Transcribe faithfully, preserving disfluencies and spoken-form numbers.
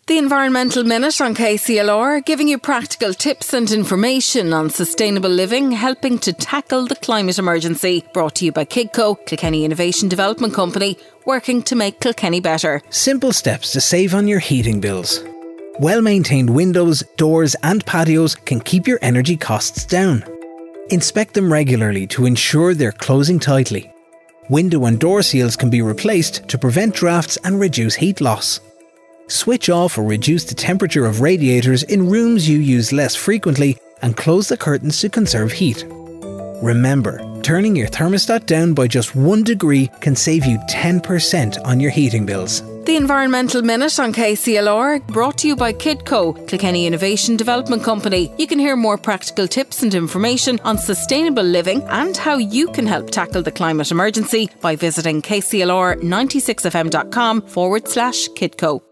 The Environmental Minute on K C L R, giving you practical tips and information on sustainable living, helping to tackle the climate emergency. Brought to you by Kidco, Kilkenny Innovation Development Company, working to make Kilkenny better. Simple steps to save on your heating bills. Well-maintained windows, doors and patios can keep your energy costs down. Inspect them regularly to ensure they're closing tightly. Window and door seals can be replaced to prevent drafts and reduce heat loss. Switch off or reduce the temperature of radiators in rooms you use less frequently and close the curtains to conserve heat. Remember, turning your thermostat down by just one degree can save you ten percent on your heating bills. The Environmental Minute on K C L R, brought to you by Kidco, Kilkenny Innovation Development Company. You can hear more practical tips and information on sustainable living and how you can help tackle the climate emergency by visiting kclr ninety-six f m dot com forward slash Kidco.